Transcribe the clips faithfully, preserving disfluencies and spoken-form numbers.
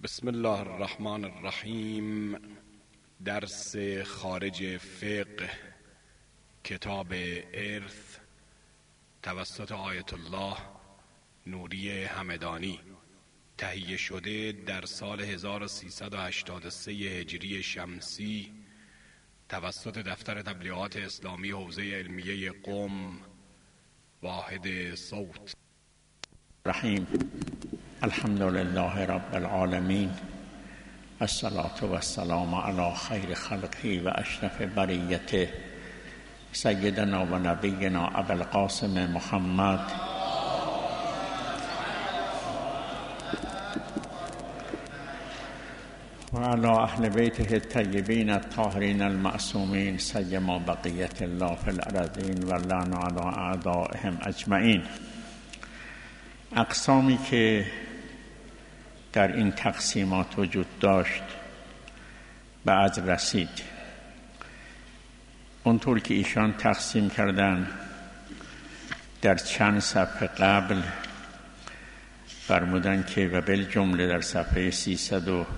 بسم الله الرحمن الرحیم. درس خارج فقه، کتاب ارث، توسط آیت الله نوری همدانی، تهیه شده در سال هزار و سیصد و هشتاد و سه هجری شمسی توسط دفتر تبلیغات اسلامی حوزه علمیه قم، واحد صوت. رحیم. الحمد لله رب العالمین، الصلاة و السلام علی خیر خلقه و اشرف بریته سیدنا و نبینا ابو القاسم محمد و علی اهل بیته الطیبین الطاهرین المعصومین سیما بقیت الله فی الارضین و لعن علی اعدائهم اجمعین. اقسامی که در این تقسیمات وجود داشت بعد رسید. اونطور که ایشان تقسیم کردن در چند صفحه قبل فرمودن که و بالجمله در صفحه سیصد و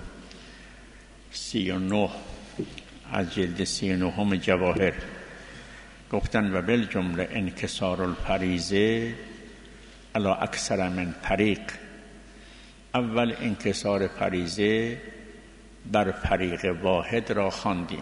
سی و نه از جلد سی و نهم جواهر گفتن و بالجمله انکسار الفریضه علی اکثر من طریق. اول انکسار فریضه بر طریق واحد را خواندیم.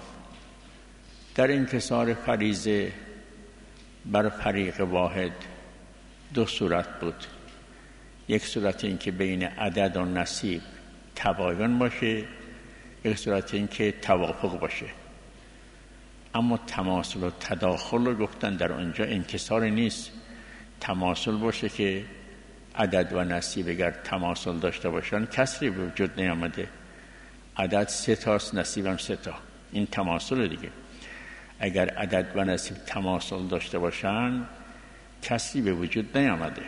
در انکسار فریضه بر طریق واحد دو صورت بود. یک صورت این که بین عدد و نصیب تباین باشه، یک صورت این که توافق باشه. اما تماثل و تداخل رو گفتن در اونجا انکسار نیست. تماثل باشه که عدد و نصیب اگر تماثل داشته باشن کسری به وجود نیامده. عدد سه تاست، نصیب هم سه تا، این تماثل دیگه. اگر عدد و نصیب تماثل داشته باشن کسری به وجود نیامده.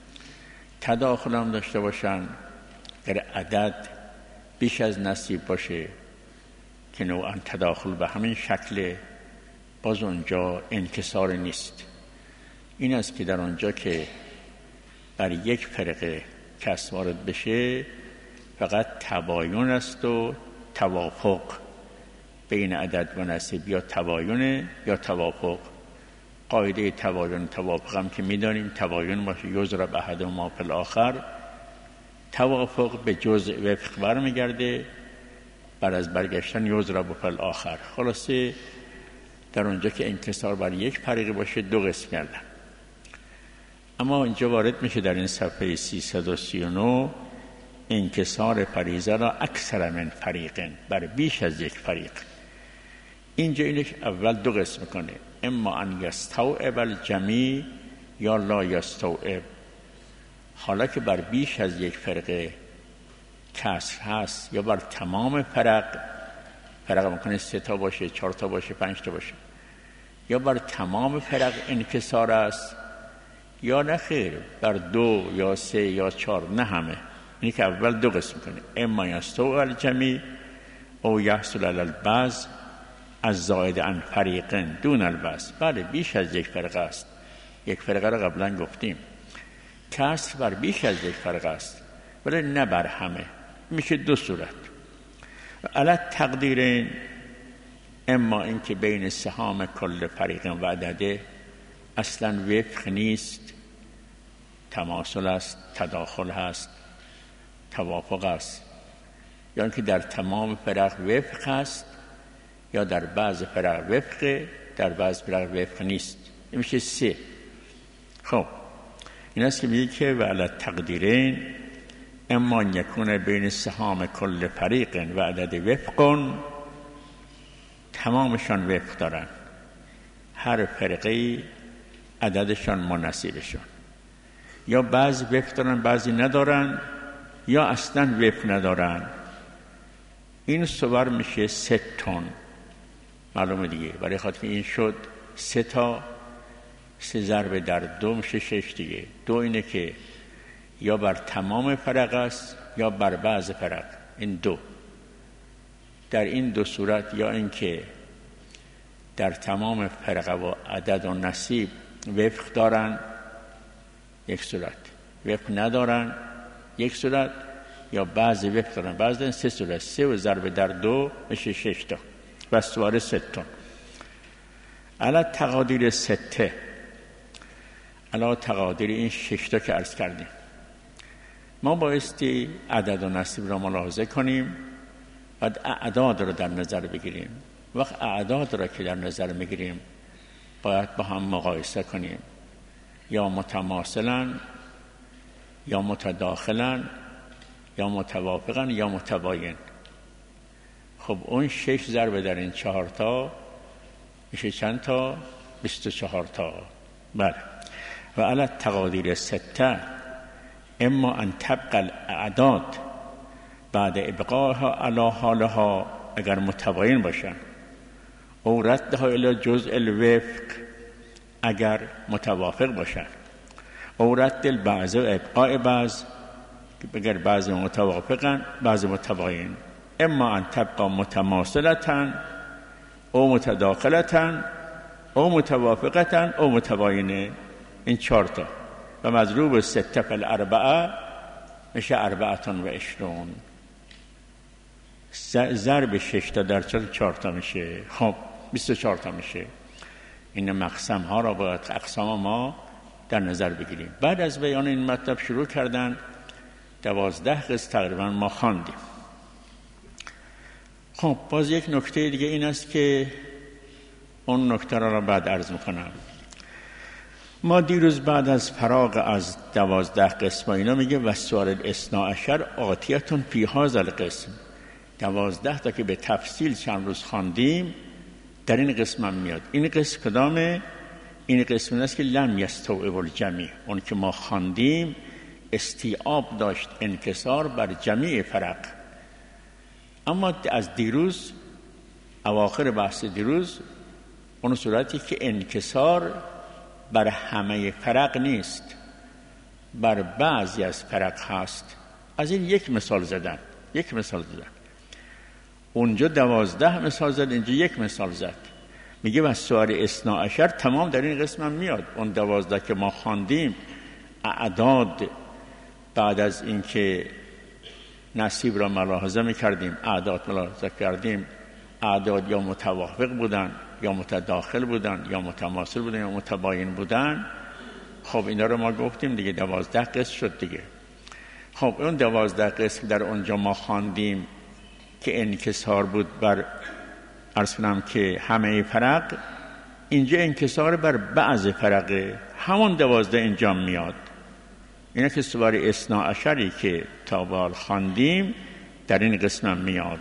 تداخل هم داشته باشن، اگر عدد بیش از نصیب باشه که نوعا تداخل به همین شکل، باز اونجا انکسار نیست. این است که در آنجا که بر یک فرقه کس وارد بشه فقط تباین است و توافق بین عدد و نصیب، یا تباین یا توافق. قاعده تباین توافق هم که میدانیم تباین باشه یضرب احدهما فی الاخر، توافق به جزء وفق برمیگرده، بعد از برگشتن یضرب فی الاخر. خلاصه در اونجا که انکسار بر یک فرقه باشه دو قسم کردن. اما اینجا وارد میشه در این صفحه سیصد و سی و نه انکسار فریضه را اکثر من فریقن، بر بیش از یک فریق. اینجا اینش اول دو قسم کنه، اما ان یستوعب الجمیع یا لا یستوعب. حالا که بر بیش از یک فرقه کسر هست یا بر تمام فرق، فرق ممکنه سه تا باشه، چهار تا باشه، پنج تا باشه، یا بر تمام فرق انکسار است یا نه خیر بر دو یا سه یا چهار، نه همه. اینی که اول دو قسم کنه، اما یستوعب الجمیع او یحصل علی البعض از زائد عن فریقن دون البعض. بله بیش از یک فرقه است. یک فرقه را قبلا گفتیم کسر بر بیش از یک فرقه است ولی نه بر همه. میشه دو صورت. علی تقدیرین، اما اینکه بین سهام کل فریق و عدده اصلا وفق نیست، تماثل است، تداخل هست، توافق است، یا اینکه در تمام فرق وفق هست یا در بعض فرق وفق، در بعض فرق وفق نیست. این میشه سه. خب این است که میگه که و علی تقدیرین اما یکون بین سهام کل فریق و عدد وفقون، تمامشان وفق دارن، هر فرقی عددشان مناسبشون، یا بعضی وفق دارن بعضی ندارن، یا اصلا وفق ندارن. این صور میشه سه تن. معلومه دیگه، برای خاطر این شد سه تا، سه ضرب در دو میشه شش دیگه. دو اینه که یا بر تمام فرق است یا بر بعض فرق. این دو. در این دو صورت یا اینکه در تمام فرقه و عدد و نصیب وفق دارن، یک صورت، وفق ندارن، یک صورت، یا بعضی وفق دارن، بعضی دارن سه صورت، سه و ضرب در دو میشه شش تا و سواره ستون. علا تقادیر سته، علا تقادیر این شش تا که عرض کردیم، ما بایستی عدد و نصیب را ملاحظه کنیم، بعد اعداد را در نظر بگیریم. وقت اعداد را که در نظر میگیریم باید با هم مقایسه کنیم، یا متماثلن یا متداخلن یا متوافقن یا متباین. خب اون شش ضرب در این چهار تا میشه چند تا؟ بیست و چهار تا. بله. و علی تقادیر سته اما ان تبقى الاعداد بعد ابقاها علی حالها، اگر متباین باشن، او ردها الی جزء الوفق اگر متوافق باشن، او رد البعض و ابقاء بعض اگر بعضی متوافقن بعضی متباین. اما ان تبقى متماثلتن او متداخلتن او متوافقتن او متباینه. این چهار تا و مضروب سته فی الاربعه میشه اربعتون و عشرون. ضرب شش تا در چهار تا میشه، خب بیست و چهار تا میشه. این مقسم ها را باید اقسام ما در نظر بگیریم. بعد از بیان این مطلب شروع کردن دوازده قسم تقریبا ما خواندیم. خب باز یک نکته دیگه این است که اون نکته را, را بعد عرض میکنم. ما دیروز بعد از فراغ از دوازده قسم اینا میگه و سوال الاثنا عشر آتیتون فی هذا القسم، دوازده تا که به تفصیل چند روز خواندیم در این قسم هم میاد. این قسم کدامه؟ این قسم است که لم یستوعب الجمیع، اون که ما خواندیم استیعاب داشت انکسار بر جمیع فرق. اما از دیروز اواخر بحث دیروز اون صورتی که انکسار بر همه فرق نیست، بر بعضی از فرق هست. از این یک مثال زدن، یک مثال زدن. اونجا دوازده مثال زد، اینجا یک مثال زد. میگه و سوار اثنا عشر تمام در این قسم هم میاد. اون دوازده که ما خواندیم اعداد بعد از اینکه نصیب را ملاحظه میکردیم، اعداد ملاحظه کردیم، اعداد یا متوافق بودن یا متداخل بودن یا متماثل بودن یا متباین بودن. خب اینا رو ما گفتیم دیگه، دوازده قسم شد دیگه. خب اون دوازده قسم در اونجا ما خواندیم که انکسار بود بر عرض کنم که همه فرق، اینجا انکسار بر بعض فرقه، همون دوازده اینجا میاد. اینه که سوار اثنا عشری که تا بال خواندیم در این قسم میاد.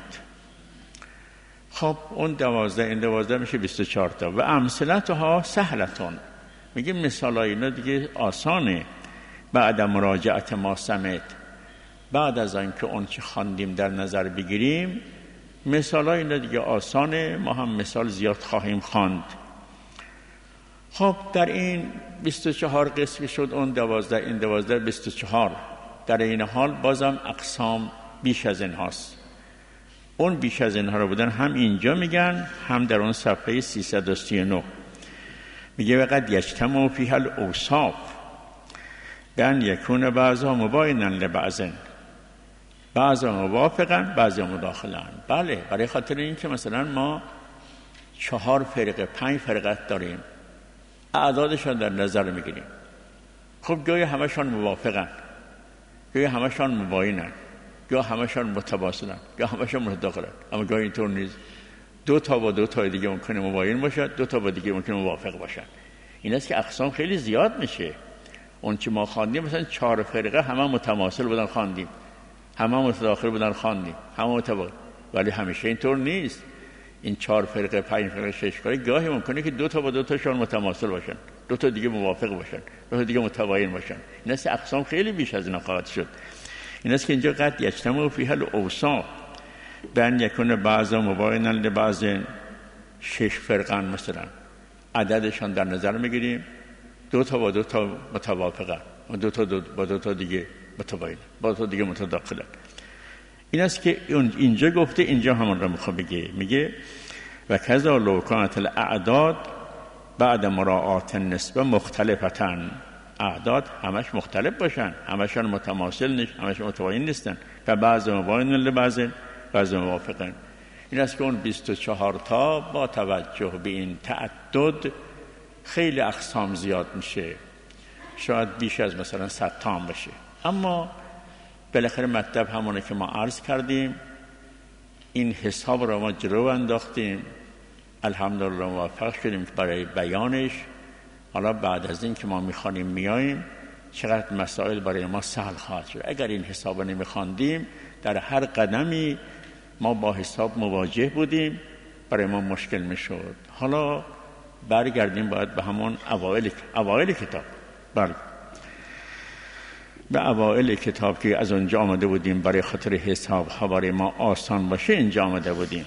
خب اون دوازده این دوازده میشه بیست و چهار تا. و امثلتها سهلتون، میگه مثال های اینا دیگه آسانه. بعد مراجعت ما سمت، بعد از آن که اون چه خواندیم در نظر بگیریم، مثال های اینا دیگه آسانه، ما هم مثال زیاد خواهیم خواند. خب در این بیست و چهار قسم شد، اون دوازده این دوازده بیست و چهار. در این حال بازم اقسام بیش از این هاست. اون بیش از اینها رو بودن هم اینجا میگن هم در اون صفحه سیصد و سی و نه میگه وقد یجتمع فیها الاوصاف بان یکون بعضها مباینا لبعض، بعضها موافقا بعضها مداخلن. بله، برای خاطر این که مثلا ما چهار فرقه پنج فرقت داریم، اعدادشان در نظر میگیریم. خب گاهی همشان موافقن، گاهی همشان مباینن، گاه همشان متباینن، گاه همشان متداخلن. اما گاهی اینطور نیست، دو تا با دو تا دیگه ممکنه مباین باشد، دو تا با دیگه ممکنه موافق باشن. این است که اقسام خیلی زیاد میشه. اون چه ما خواندیم مثلا چهار فرقه همه متماثل بودن خواندیم، همه متداخل بودن خواندیم، همه متباین. ولی همیشه اینطور نیست. این چهار فرقه پنج فرقه شش فرقه گاهی ممکنه که دو تا با دو تاشون متماثل باشن، دو تا دیگه موافق باشن، دو تا دیگه متباین باشن. این است اقسام خیلی بیش از اینا خواهد شد. این است که اینجا قد یجتمع فیها الاوصاف بان یکون بعضا مباینا لبعض، شش فرقن مثلا عددشان در نظر میگیریم، دو تا با دو تا متوافقن و دو تا دو با دو تا دیگه متباین، با دو تا دیگه متداخلن. این است که اینجا گفته، اینجا همون رو میخواد بگه. میگه و کذا لو کانت الاعداد بعد مراعات النسبه مختلفتن اعداد همش مختلف باشن، همشون متماثل نیست، همشون متوازی نیستن و بعض مباین لبعض، بعض موافقن. این است که اون بیست و چهار تا با توجه به این تعدد خیلی اقسام زیاد میشه، شاید بیش از مثلا صد تا هم باشه. اما بالاخره مطلب همونه که ما عرض کردیم، این حساب را ما جلو انداختیم، الحمدلله موفق شدیم برای بیانش. حالا بعد از این که ما میخوانیم میاییم چقدر مسائل برای ما سهل خواهد شد. اگر این حساب نمیخواندیم در هر قدمی ما با حساب مواجه بودیم، برای ما مشکل میشد. حالا برگردیم باید به همون اوائل اوائل کتاب، بله به اوائل کتاب که از اونجا آمده بودیم، برای خاطر حساب ها برای ما آسان باشه اینجا آمده بودیم.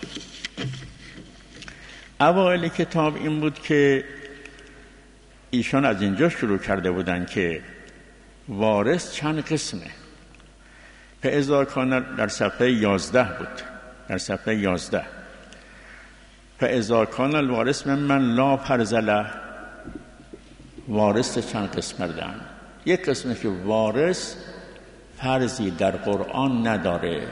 اوائل کتاب این بود که ایشان از اینجا شروع کرده بودن که وارث چند قسمه. فاذا کان در صفحه یازده بود، در صفحه یازده فاذا کان الوارث ممن لا فرض له، وارث چند قسم دارن. یک قسمه که وارث فرضی در قرآن نداره،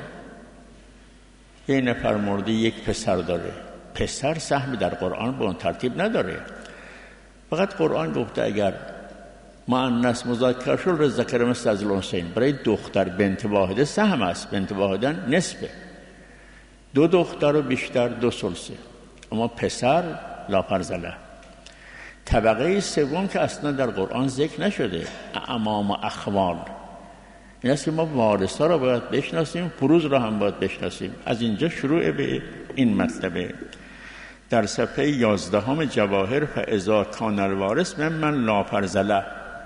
یه نفر مرده یک پسر داره، پسر سهمی در قرآن به اون ترتیب نداره. فقط قرآن گفته اگر مؤنث مذکر شد ذکر مثل از الانثیین، برای دختر بنت واحده سهم است، بنت واحده نصفه، دو دختر و بیشتر دو ثلثه، اما پسر لا فرض له. طبقه سوم که اصلا در قرآن ذکر نشده، اعمام و اخوال. این است که ما وارثا را باید بشناسیم، فروض را هم باید بشناسیم. از اینجا شروع به این مطلبه. در صفحه یازدهم جواهر فاذا کان الوارث ممن لا فرض له،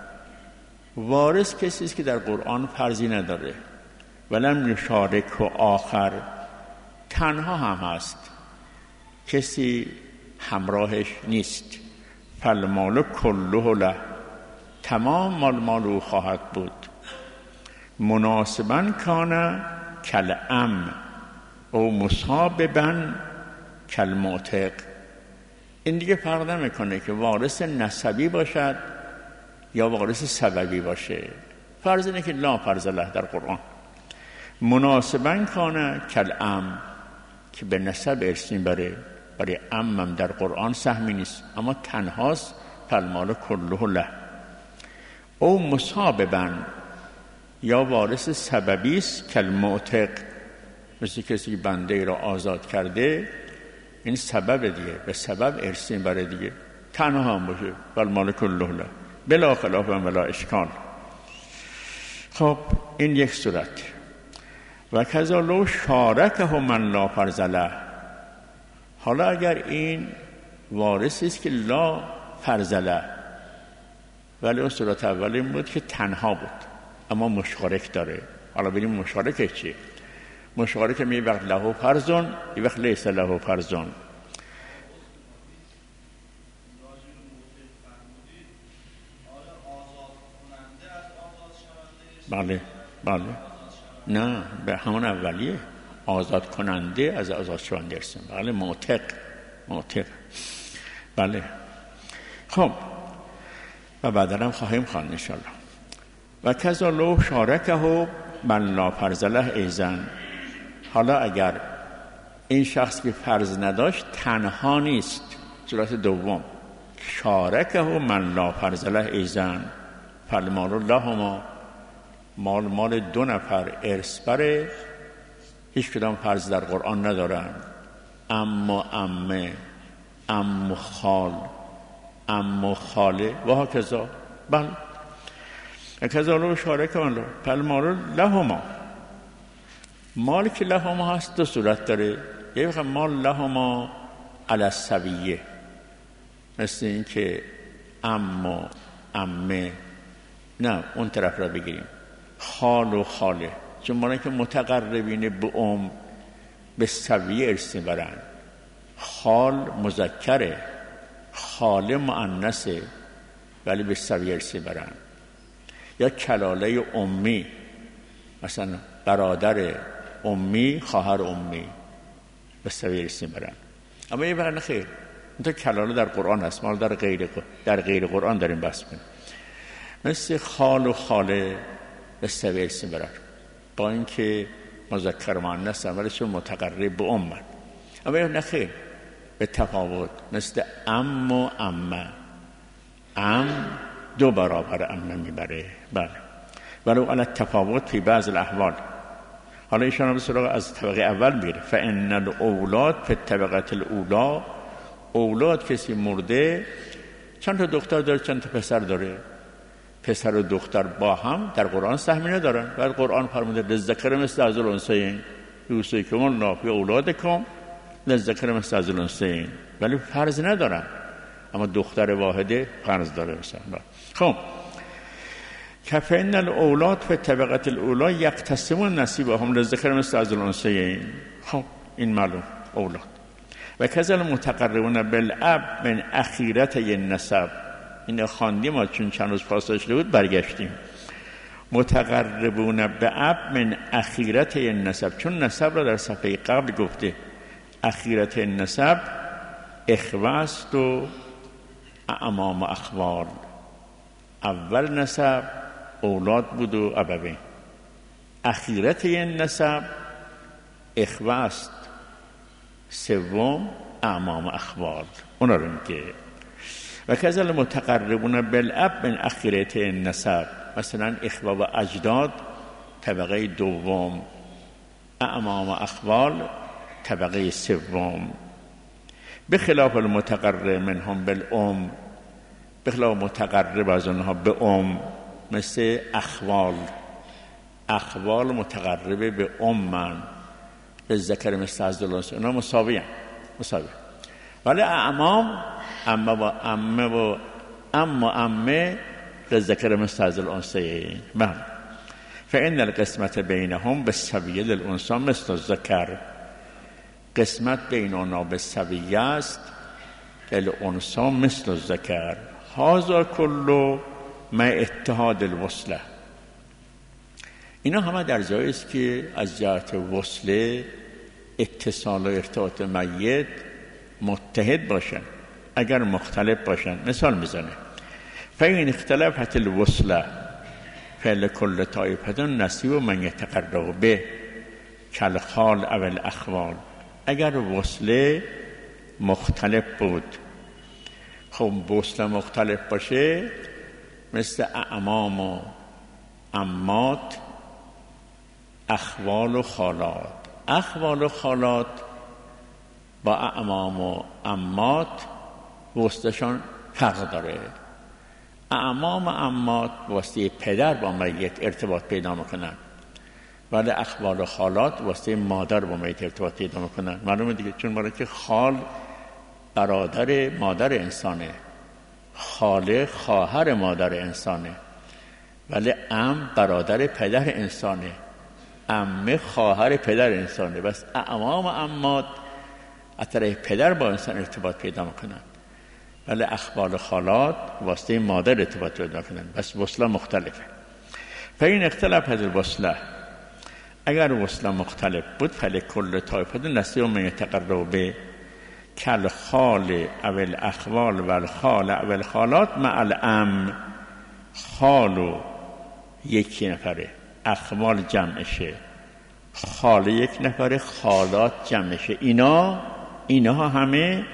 وارث کسی است که در قرآن فرضی نداره، ولم یشارک و آخر، تنها هم هست، کسی همراهش نیست. فالمال کله له، تمام مال مالو خواهد بود. مناسبا کان کالام او مصاببا کالمعتق. این دیگه فرق نمیکنه که وارث نسبی باشد یا وارث سببی باشه، فرض اینه که لا فرض له در قرآن. مناسبا کان کالام، که به نسب ارث میبره، برای امم در قرآن سهمی نیست اما تنهاست، فالمال کله له. او مصاببا، یا وارث سببی است، کالمعتق، مثل کسی که بنده را آزاد کرده، این سبب دیگه، به سبب ارث میبره دیگه، تنها هم باشه، فالمال کله له بلا خلاف و بلا اشکال. خب این یک صورت. و کذا لو شارکه من لا فرض له، حالا اگر این وارثی است که لا فرض له، ولی اون صورت اول این بود که تنها بود اما مشارک داره. حالا بریم مشارکه چیه؟ مشارک می وقت له فرضون، یه وقت لیس له فرضون. بله بله، نه به همون اولیه، آزاد کننده از آزاد شونده ارسیم. بله معتق، معتق، بله. خب و بعدا هم خواهیم خواند انشاءالله. و کذا لو شارکه من لا فرض له ایزن، حالا اگر این شخص که فرض نداشت تنها نیست، صورت دوم، شارکه من لا فرض له ایزن، فالمال لهما، مال مال دو نفر ارث بره، هیچ کدام فرض در قرآن ندارن، اما عمه، ام خال، ام خاله و ها کذا. بله کذا لو شارک من لا فالمال لهما، مال که لهما هست دو صورت داره، یه وقت مال لهما علی السویه، مثل این که ام و عمه، نه اون طرف را بگیریم، خال و خاله، چون مالا که متقربین به ام به سویه ارث برن، خال مذکره، خاله مؤنثه ولی به سویه ارث برن. یا کلاله امی، مثلا برادر امی، خواهر امی، به سویه ارث برن. اما یه برن خیر، اون تا کلاله در قرآن هست، ما در غیر در غیر قرآن داریم بحث کنیم. مثل خال و خاله به سویرسی برن، با اینکه مذکر مؤنث اولشون متقرب به امن، اما نخیر به تفاوت، مثل ام و امه. ام دو برابر امه میبره، بله، ولو علی تفاوت فی بعض الاحوال. حالا ایشان به سراغ از طبقه اول میره. فان الاولاد فی الطبقه الاولی، اولاد کسی مرده چند تا دختر داره چند تا پسر داره، پسر و دختر با هم در قرآن سهمی ندارن. بعد قرآن فرموده للذکر مثل حظ الانثیین یوصیکم الله فی اولادکم للذکر مثل حظ الانثیین، ولی فرض ندارن، اما دختر واحده فرض داره مثلا. خب کفین الاولاد فی الطبقه الاولی یقتسمون نصیبهم للذکر مثل حظ الانثیین. خب این معلوم اولاد. و کذا المتقربون بالاب من اخیرت النسب، این خواندیم ما چون چند روز فاصله شده بود برگشتیم. متقربون به اب من اخیرت النسب، چون نسب را در صفحه قبل گفته. اخیرت النسب اخوه است و اعمام و اخوال. اول نسب اولاد بود و ابوین، اخیرت النسب اخوه است، سوم اعمام و اخوال، اونا رو میگه. و کذا المتقربون بالاب من اخیرت النسب، مثلا اخوه و اجداد طبقه دوم، اعمام و اخوال طبقه سوم. بخلاف المتقرب منهم بالام، بخلاف متقرب از اونها به ام، مثل اخوال. اخوال متقربه به امن، به ذکر مثل حظ الانثیین، اونا مساوی هم مساوی. ولی اعمام امه و امه و ام و امه به ذکر مثل حظ الانثیین. فإن القسمت بینهم بالسویه للانثی مثل الذکر، قسمت بین آنها به سویه است، للانثی مثل الذکر. هذا کله مع اتحاد الوصله، اینا همه در جایی است که از جهت وصله، اتصال و ارتباط میت متحد باشن. اگر مختلف باشن، مثال میزنه فإن اختلفت الوصله فلکل طایفه نصیب من یتقرب به کالخال او الاخوال. اگر وصله مختلف بود، خب وصله مختلف باشه مثل اعمام و عمات، اخوال و خالات. اخوال و خالات با اعمام و عمات وصلشان فرق داره. اعمام و عمات واسطه پدر با میت ارتباط پیدا میکنن، ولی اخوال و خالات واسطه مادر با میت ارتباط پیدا میکنن. معلومه دیگه، چون برای که خال برادر مادر انسانه، خاله خواهر مادر انسانه، ولی عم برادر پدر انسانه، عمه خواهر پدر انسانه. بس اعمام و عمات از طریق پدر با انسان ارتباط پیدا میکنن، ولی اخوال و خالات واسطه مادر ارتباط پیدا میکنن. بس وصله مختلفه. فإن اختلف از الوصله، اگر وصله مختلف بود، فلکل طایفه نصیب من یتقرب به کالخال او الاخوال و الخال او الخالات مع العم. خالو یکی نفره، اخوال جمعشه، خاله یک نفره، خالات جمعشه. اینا اینها همه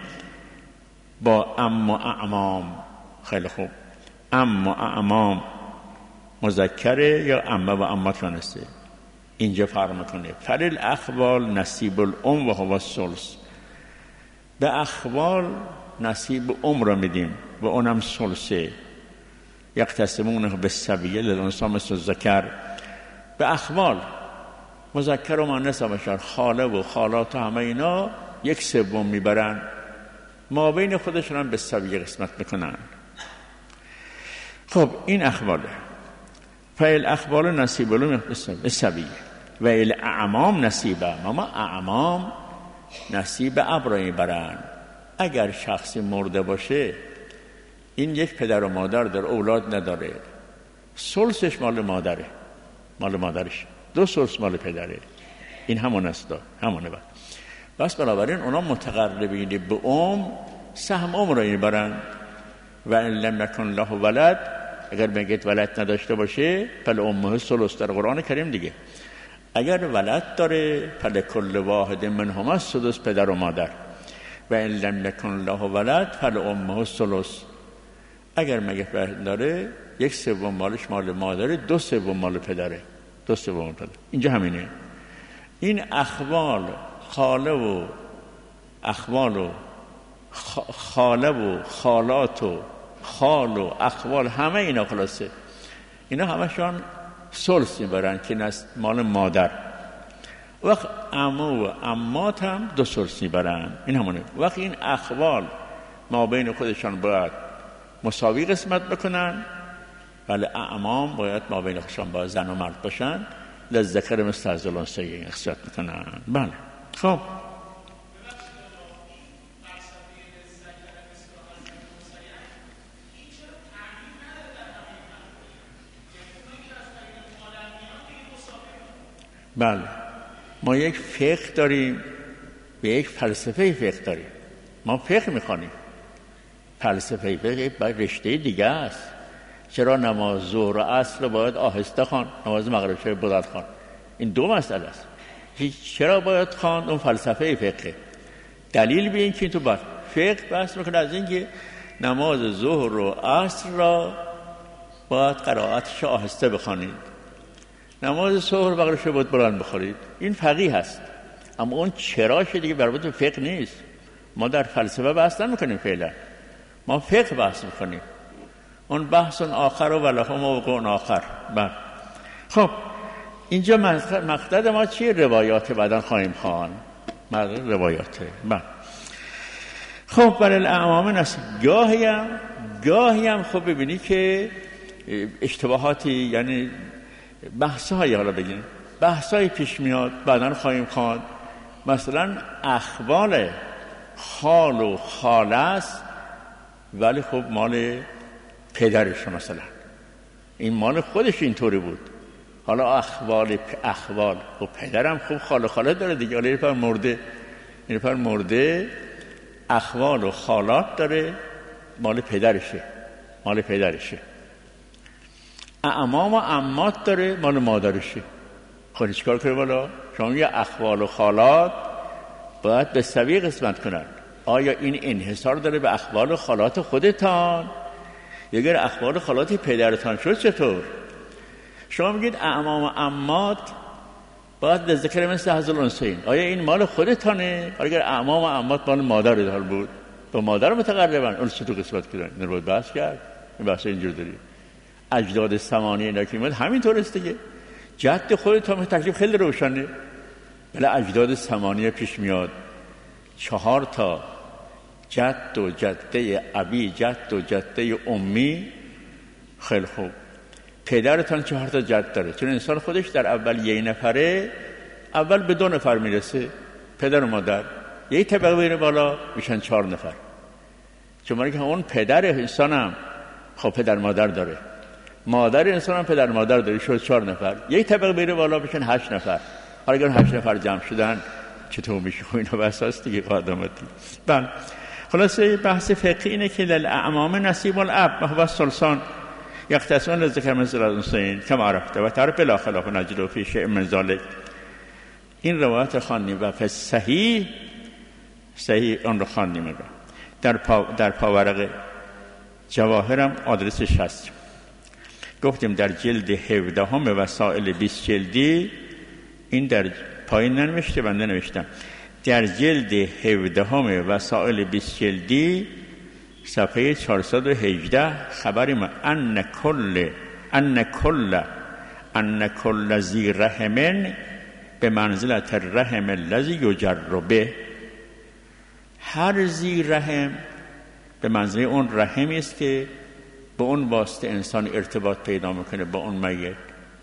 با ام و اعمام. خیلی خوب، ام و اعمام مذکره یا امه و امات مؤنثه؟ اینجا فرق میکنه. فلیل اخوال نصیب الام و هو الثلث، به اخوال نصیب ام را میدیم و اونم ثلثه. یقتسمونه بالسویه للانثی مثل الذکر. به اخوال مذکر و مؤنث باشن، خاله و خالات و همه اینا یک سوم میبرن، ما بین خودشون هم به سویه قسمت میکنن. خب این اخواله. فایل اخوال نصیب الام به سویه و ایل اعمام نصیبه، اما اعمام نصیب ابرایی برن. اگر شخصی مرده باشه، این یک پدر و مادر داره، اولاد نداره، ثلثش مال مادره، مال مادرش، دو ثلث مال پدره. این همون است، همونه. بعد بس بنابراین اونا متقربین به ام سهم ام را میبرن. و ان لم یکن له ولد اگر میگید ولد نداشته باشه فل امه ثلث در قرآن کریم دیگه. اگر ولد داره فلکل واحد منهما السدس، پدر و مادر. و ان لم یکن له ولد فل امه الثلث. اگر میگه ولد داره یک سوم مالش مال مادره، دو سوم مال پدره، دو سوم پدر. اینجا همینه. این اخوال خاله و اخوال و خاله و خالات و خال و اخوال، همه اینا خلاصه اینا همشون ثلث میبرن که نست مال مادر. وقت عمو و عمات هم دو ثلث میبرن، این همونه. وقت این اخوال ما بین خودشان باید مساوی قسمت بکنن، ولی اعمام باید ما بین خودشان با زن و مرد باشن، للذکر مثل حظ الانثیین قسمت میکنن. بله خب بله ما یک فقه داریم و یک فلسفه فقه داریم. ما فقه میخوانیم، فلسفه فقه باید رشته دیگه است. چرا نماز ظهر و عصر باید آهسته خوان، نماز مغرب چرا بلند خوان؟ این دو مسئله است. چرا باید خوان؟ اون فلسفه فقه. دلیل به این که تو باید فقه بحث میکنه از این که نماز ظهر و عصر را باید قرائتش آهسته بخوانید، نماز ظهر مغرب باید بلند بخورید. این فقیه هست. اما اون چراش دیگه مربوط به فقه نیست. ما در فلسفه بحث نمیکنیم فعلا، ما فقه بحث میکنیم. اون بحث آخر و ولهم موقع آخر. بله خب اینجا مقصد ما چیه؟ روایات بعداً خواهیم خوان. روایاته. بله خب برای الاعمام نصیب. گاهی هم گاهی هم خب ببینی که اشتباهاتی، یعنی بحث‌های، حالا بگیم بحث‌های پیش میاد بعداً خواهیم خواند. مثلا اخوال خال و خاله است، ولی خب مال پدرش، مثلا این مال خودش اینطوری بود. حالا اخوال اخوال و پدرم خوب خال و خاله داره دیگه. حالا این پر مرده، این پر مرده اخوال و خالات داره، مال پدرشه، مال پدرشه. اعمام و عمات داره، مال مادرشه. خب چیکار کنه؟ والا شما یه اخوال و خالات باید به سوی قسمت کنن. آیا این انحصار داره به اخوال و خالات خودتان؟ یا اگر اخوال و خالات پدرتان شد چطور؟ شما میگید اعمام و عمات باید للذکر مثل حظ الانثیین. آیا این مال خودتانه؟ اگر اعمام و عمات مال مادر دار بود، با مادر متقربن، اون چطور قسمت کردن؟ این رو باید بحث کرد. این بحث اینجور داریم. اجداد ثمانیه اینا که میاد همینطور است دیگه. جد خودتان تکلیف خیلی روشنه. بله اجداد ثمانیه پیش میاد، چهار تا جد و جده ابی، جد و جده امی. خیلی خوب، پدرتان چهار تا جد داره، چون انسان خودش در اول یک نفره، اول به دو نفر میرسه، پدر و مادر. یک طبقه میره بالا میشن چهار نفر. چون که اون پدر انسان هم خب پدر مادر داره، مادر انسان هم پدر مادر داره، شد چهار نفر. یک طبقه میره بالا میشن هشت نفر. حالا اگر هشت نفر جمع شدن چطور میشه؟ خب اینا بحث هست دیگه قادماتی. بله خلاصه بحث فقهی اینه که للاعمام نصیب الاب و هو الثلثان یختصون للذکر مثل حظ الانثیین کما عرفته و تعرف بلا خلاف نجد فی شیء من ذلک. این روایت خواندیم و فی صحیح صحیح اون رو خواندیم. در پا در پاورق جواهرم آدرسش هست. گفتیم در جلد هفده هم وسائل بیست جلدی، این در پایین ننوشته، بنده نوشتم در جلد هفده هم وسائل بیست جلدی صفحه چهارصد و هجده خبری ما ان کل ان کل ان کل ذی رحم به منزلت الرحم الذی یجر به. هر ذی رحم به منزله اون رحمی است که به اون واسطه انسان ارتباط پیدا میکنه با اون میت.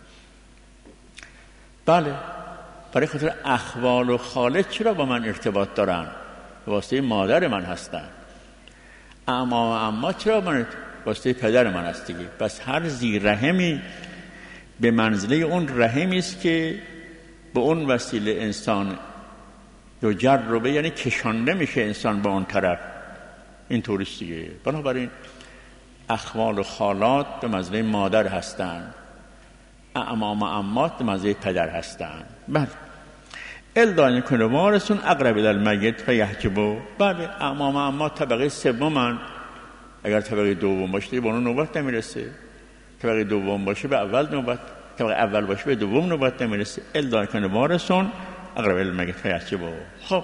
بله برای خاطر اخوال و خاله چرا با من ارتباط دارن؟ به واسطه مادر من هستن. اعمام و عمات چرا با من واسطه پدر من هست دیگه. پس هر ذی رحمی به منزله اون رحمی است که به اون وسیله انسان یجر، یعنی کشانده میشه انسان به اون طرف. این طوریست دیگه. بنابراین اخوال و خالات به منزله مادر هستند، اعمام و عمات به منزله پدر هستند. بله الا ان یکون وارث اقرب الی المیت فیحجبه. بله اعمام و عمات طبقه سومن، اگر طبقه دوم باشه به اون نوبت نمیرسه، طبقه دوم باشه به اول نوبت، طبقه اول باشه به دوم نوبت نمیرسه. الا ان یکون وارث اقرب الی المیت فیحجبه. خب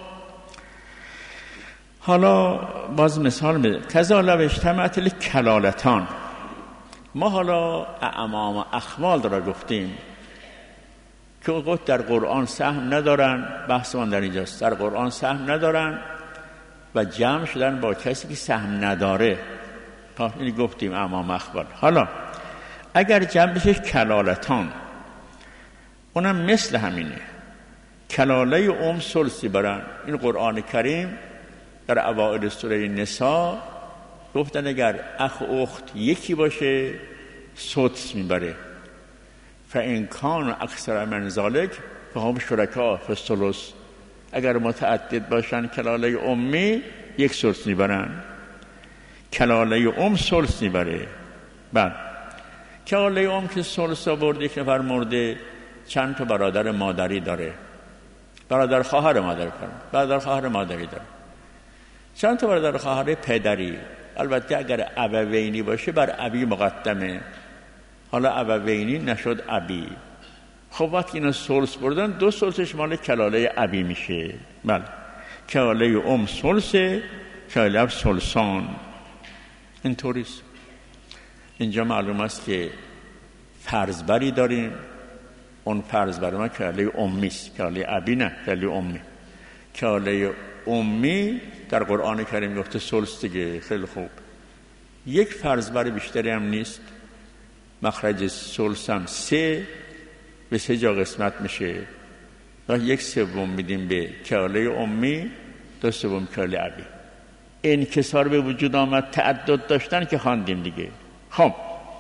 حالا باز مثال میده کذا لو اجتمعت الکلالتان. ما حالا اعمام و اخوال را گفتیم که گفت در قرآن سهم ندارن، بحث من در اینجاست، در قرآن سهم ندارن و جمع شدن با کسی که سهم نداره. تا این گفتیم اعمام و اخوال. حالا اگر جمع بشه کلالتان، اونم مثل همینه. کلاله ام ثلثی برن. این قرآن کریم در اوائل سوره نساء گفتن اگر اخ و اخت یکی باشه سدس میبره، فان کان اکثر من ذلک فهم شرکا فی الثلث. اگر متعدد باشن کلاله امی یک ثلث میبرن، کلاله ام ثلث میبره. بعد کلاله ام که ثلث آورد، یک نفر مرده چند تا برادر مادری داره، برادر خواهر مادری داره، برادر خواهر مادری داره، چند تا برادر خواهر پدری. البته اگر ابوینی باشه بر ابی مقدمه. حالا ابوینی نشد ابی. خب وقتی اینا ثلث بردن دو ثلثش مال کلاله ابی میشه. بله کلاله ام ثلثه، کلاله اب ثلثان. اینطوریست. اینجا معلوم است که فرضبری داریم، اون فرضبر ما کلاله امیست، کلاله ابی نه، کلاله امی. کلاله امی در قرآن کریم گفته ثلث دیگه. خیلی خوب. یک فرضبر بیشتری هم نیست. مخرج ثلث هم سه، به سه جا قسمت میشه و یک سوم میدیم به کلاله امی، دو سوم کلاله ابی. انکسار به وجود آمد، تعدد داشتن که خواندیم دیگه. خب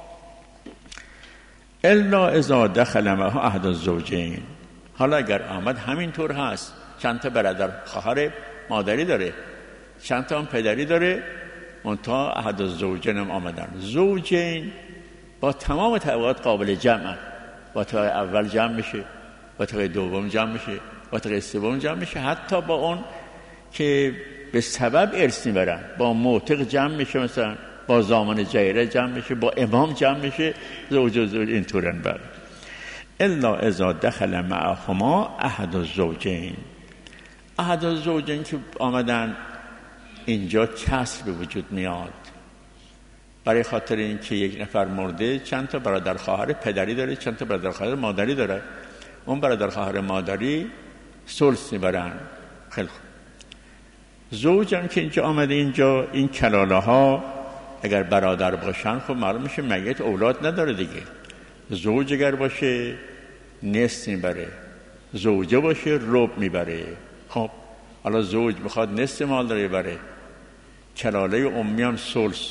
الا اذا دخل معه احد الزوجین. حالا اگر آمد همینطور هست، چند تا برادر خواهر مادری داره، چند تا هم پدری داره، منتها احد الزوجین هم آمدن. زوجین با تمام طبقات قابل جمع، با طبقه اول جمع میشه، با طبقه دوم جمع میشه، با طبقه سوم جمع میشه، حتی با اون که به سبب ارث میبرن، با موثق جمع میشه، مثلا با زامان جایره جمع میشه، با امام جمع میشه. زوج و زوج اینطورن. بر الا اذا دخل معهما احد الزوجین. احد الزوجین که آمدن اینجا کسر به وجود میاد، برای خاطر اینکه یک نفر مرده چند تا برادر خواهر پدری داره، چند تا برادر خواهر مادری داره. اون برادر خواهر مادری ثلث میبرن. خیلی خوب. زوج هم که اینجا آمده، اینجا این کلاله ها اگر برادر باشن خب معلوم میشه میت اولاد نداره دیگه. زوج اگر باشه نصف میبره، زوجه باشه ربع میبره. خب حالا زوج بخواد نصف مال داره بره، کلاله امیان ثلث.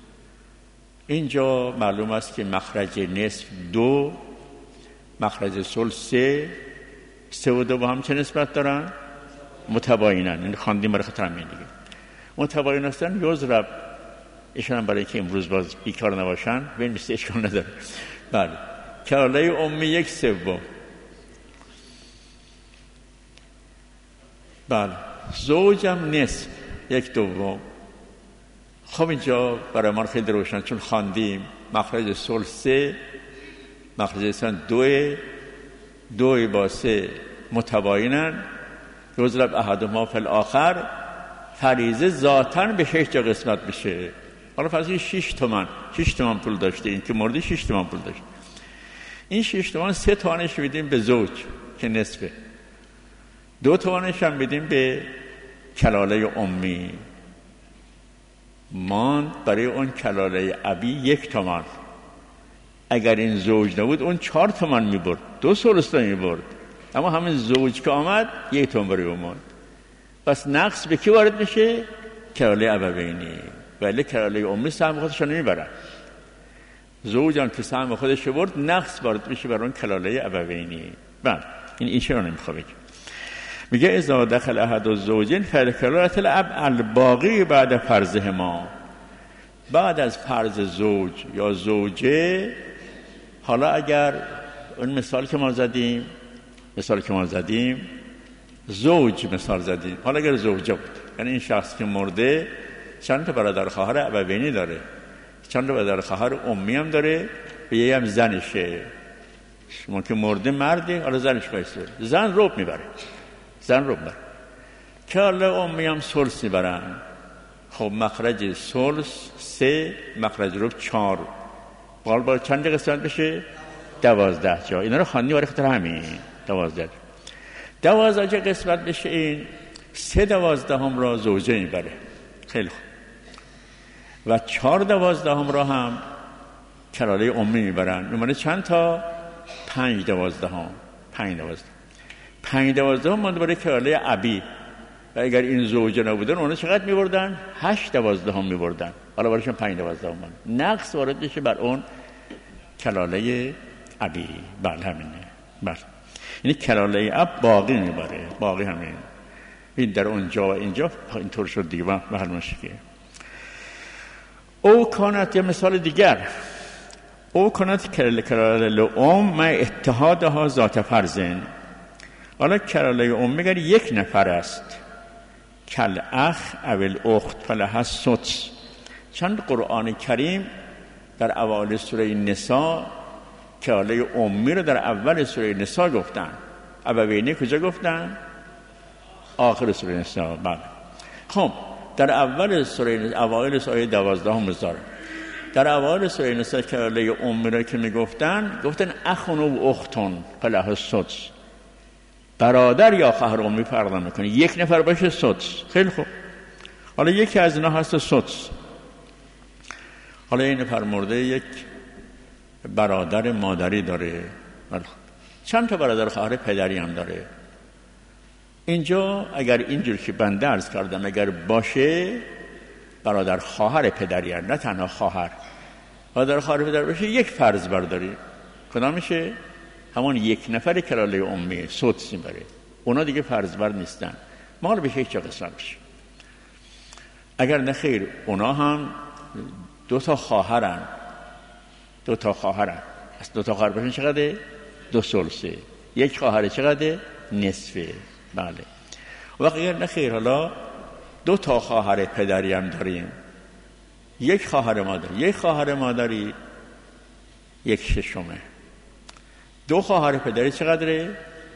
اینجا معلوم است که مخرج نصف دو، مخرج ثلث سه، سه و دو با هم چه نسبت دارن؟ متباینن. این خواندیم برای خاطر همین دیگه. متباین هستن. یضرب ایشون هم برای اینکه امروز باز بیکار نباشن ببین مثل اشکال نداره. بله کلاله امی یک سوم. بله زوجم نصف یک دوم. خب اینجا برای ما خیلی روشن، چون خواندیم مخرج ثلث سه، مخرج سن دو، دو با سه متباینن. یضرب احدهما فی الاخر. فریضه ذاتاً به شش جا قسمت بشه. حالا فرض کنید شش تومن، شش تومن پول داشته، این که مردی شش تومن پول داشت. این شش تومن سه تومنش میدیم به زوج که نصفه، دو تومنش هم میدیم به کلاله امی. مان برای اون کلاله ابی یک تومن. اگر این زوج نبود اون چهار تومن میبرد، دو ثلث میبرد. اما همین زوج که آمد یک تومن برای اون. پس نقص به کی وارد میشه؟ کلاله ابوینی. ولی کلاله امی سهم خودش رو نمیبرن. زوج هم که سهم خودش رو برد نقص وارد میشه برای اون کلاله ابوینی. بله این ایشه رو نمیخواد بگه. میگه اذا دخل احد الزوجین فالکلاله الاب الباقی بعد فرضهما. بعد از فرض زوج یا زوجه، حالا اگر اون مثال که ما زدیم مثال که ما زدیم زوج مثال زدیم، حالا اگر زوجه بود، یعنی این شخص که مرده چند تا برادر خواهر ابوینی داره، چند تا برادر خواهر امی هم داره و یه هم زنشه. شما که مرده مرده، حالا زنش بایسته، زن روب میبره، زن روب میبره که حالا امی هم سلس میبرن. خب مخرج سلس سه، مخرج روب چار، باید باید چند قسمت بشه؟ دوازده جا. اینا رو خواندی برای خاطر همین دوازده جا. دوازده جا قسمت بشه، این سه دوازده هم را زوجه میبره. خیلی خوب. و چهار دوازده هم را هم کلاله امی میبرن. نمونه چند تا؟ پنج دوازده هم. پنج دوازده پنج دوازده هم مانده برای کلاله ابی. و اگر این زوجه نبودن اونا چقدر میبردن؟ هشت دوازده هم میبردن. حالا برایشون پنج دوازده هم مانده. نقص وارد بشه بر اون کلاله ابی. بله همینه. بله. یعنی کلاله اب باقی میبره، باقی همین. این در اونجا و اینجا اینطور شد دیگه. به هر مشکل او کانت، یا مثال دیگر، او کانت کلاله ام ما اتحادها ذات فرزن. حالا کلاله ام میگه یک نفر است، کل اخ اول اخت فلها السدس. چند قرآن کریم در اوایل سوره نساء کلاله امی رو در اول سوره نساء گفتن، ابوینی کجا گفتن؟ آخر سوره نساء. بله. خب در اول سوره اوایل سوره دوازده هم داره، در اوایل سوره نساء کلاله امی رو که میگفتن گفتن اخون و اختون فلها السدس، برادر یا خواهر امی فرق نمیکنه، یک نفر باشه سدس. خیلی خوب. حالا یکی از اینا هست سدس. حالا این نفر مرده یک برادر مادری داره، چند تا برادر خواهر پدری هم داره. اینجا اگر اینجور که بنده عرض کردم اگر باشه برادر خواهر پدری هم، نه تنها خواهر، برادر خواهر پدری باشه یک فرض برداری. کدام میشه؟ همون یک نفر کلاله امی سدس میبره. اونا دیگه فرض بر نیستن، مال بشه یک جا قسمت بشه. اگر نه خیر، اونا هم دو تا خواهرن، دو تا خواهرن. از دو تا خواهر باشن چقدر؟ دو سلسه. یک خواهر چقدر؟ نصفه. بله. وقت اگر نه خیر، حالا دو تا خواهر پدری هم داریم، یک خواهر مادری، یک خواهر مادری یک ششمه. دو خواهر پدری چقدره؟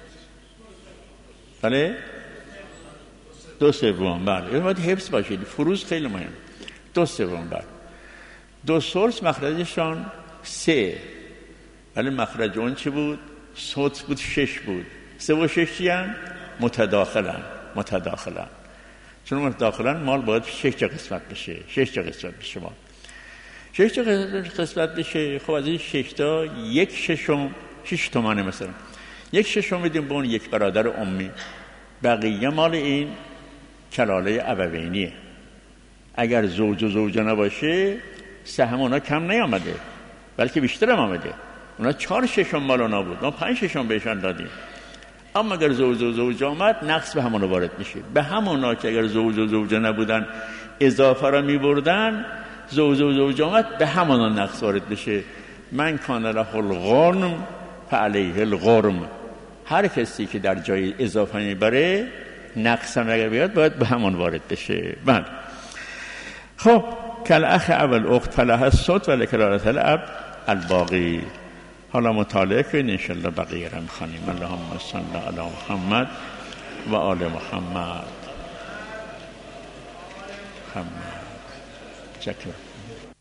بله؟ دو سوم. بله. این باید حفظ باشید، فروض خیلی مهم. دو سوم. بله. دو سلس مخرجشان سه، ولی مخرج اون چی بود؟ سدس بود، شش بود. سه و شش چی هم؟ متداخلن. متداخلن. چون متداخلن مال باید شش جا قسمت بشه. شش جا قسمت بشه مال. شش جا قسمت بشه. خب از این شش تا یک ششم، شش تومنه مثلا. یک ششم میدیم به اون یک برادر امی. بقیه مال این کلاله ابوینیه. اگر زوج و زوجه نباشه سهم اونا کم نیامده، بلکه بیشتر هم آمده. اونا چهار ششم مال اونا بود، ما پنج ششم بهشان دادیم. اما اگر زوج و زوج آمد نقص به همونا وارد میشه. به همونا که اگر زوج و زوجه نبودن اضافه را میبردن، زوج و زوج آمد به همونا نقص وارد بشه. من کان له الغرم فعلیه الغرم. هر کسی که در جای اضافه میبره نقص هم اگر بیاد باید به همون وارد بشه. بله. خب کل اخ اول اخت فلها السدس و لکلاله الاب الباقی. حالا مطالعه کنید انشالله بقیه را میخوانیم. اللهم صل علی محمد و آل محمد. محمد. شکر.